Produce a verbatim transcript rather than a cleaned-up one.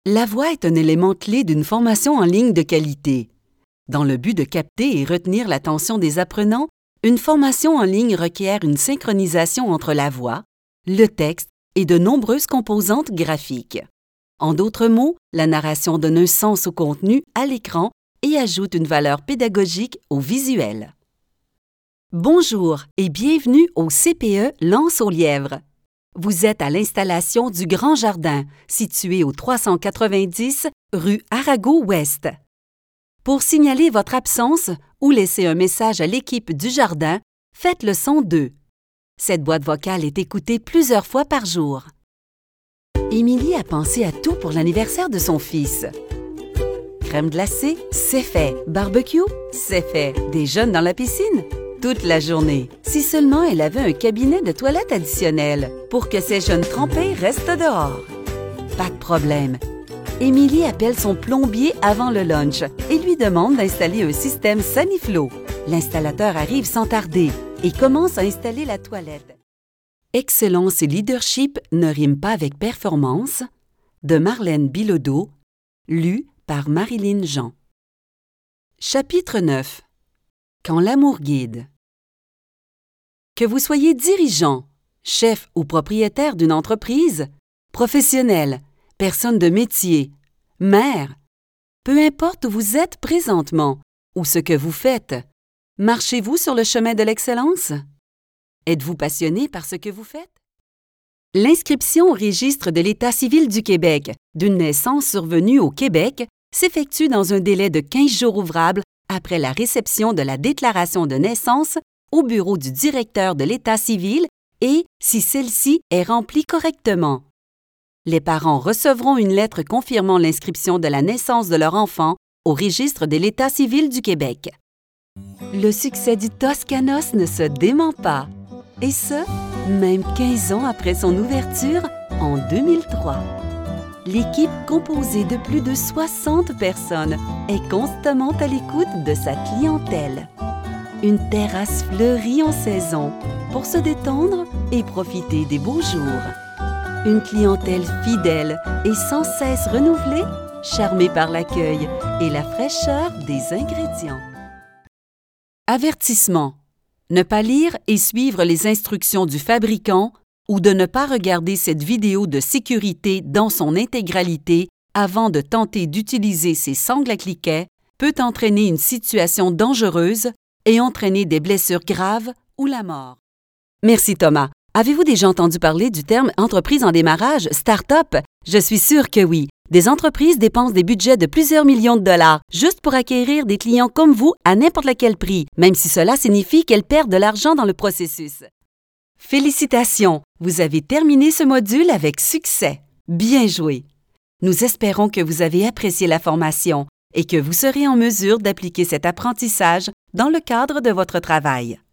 La voix est un élément clé d'une formation en ligne de qualité. Dans le but de capter et retenir l'attention des apprenants, une formation en ligne requiert une synchronisation entre la voix, le texte et de nombreuses composantes graphiques. En d'autres mots, la narration donne un sens au contenu à l'écran et ajoute une valeur pédagogique au visuel. Bonjour et bienvenue au C P E L'Anse aux Lièvres. Vous êtes à l'installation du Grand Jardin, situé au trois cent quatre-vingt-dix rue Arago-Ouest. Pour signaler votre absence ou laisser un message à l'équipe du jardin, faites le son deux. Cette boîte vocale est écoutée plusieurs fois par jour. Émilie a pensé à tout pour l'anniversaire de son fils. Crème glacée, c'est fait. Barbecue, c'est fait. Des jeunes dans la piscine, toute la journée. Si seulement elle avait un cabinet de toilette additionnel pour que ces jeunes trempés restent dehors. Pas de problème. Émilie appelle son plombier avant le lunch et lui demande d'installer un système Saniflo. L'installateur arrive sans tarder et commence à installer la toilette. Excellence et leadership ne riment pas avec performance, de Marlène Bilodeau, lu par Marilyn Jean. Chapitre neuf. Quand l'amour guide. Que vous soyez dirigeant, chef ou propriétaire d'une entreprise, professionnel, personne de métier, mère, peu importe où vous êtes présentement ou ce que vous faites, marchez-vous sur le chemin de l'excellence? Êtes-vous passionné par ce que vous faites? L'inscription au registre de l'État civil du Québec d'une naissance survenue au Québec s'effectue dans un délai de quinze jours ouvrables après la réception de la déclaration de naissance au bureau du directeur de l'État civil et si celle-ci est remplie correctement. Les parents recevront une lettre confirmant l'inscription de la naissance de leur enfant au registre de l'État civil du Québec. Le succès du Toscanos ne se dément pas, et ce, même quinze ans après son ouverture en deux mille trois. L'équipe, composée de plus de soixante personnes, est constamment à l'écoute de sa clientèle. Une terrasse fleurie en saison pour se détendre et profiter des beaux jours. Une clientèle fidèle et sans cesse renouvelée, charmée par l'accueil et la fraîcheur des ingrédients. Avertissement. Ne pas lire et suivre les instructions du fabricant ou de ne pas regarder cette vidéo de sécurité dans son intégralité avant de tenter d'utiliser ces sangles à cliquet peut entraîner une situation dangereuse et entraîner des blessures graves ou la mort. Merci Thomas. Avez-vous déjà entendu parler du terme « entreprise en démarrage » « start-up » ? Je suis sûre que oui. Des entreprises dépensent des budgets de plusieurs millions de dollars juste pour acquérir des clients comme vous à n'importe quel prix, même si cela signifie qu'elles perdent de l'argent dans le processus. Félicitations! Vous avez terminé ce module avec succès. Bien joué! Nous espérons que vous avez apprécié la formation et que vous serez en mesure d'appliquer cet apprentissage dans le cadre de votre travail.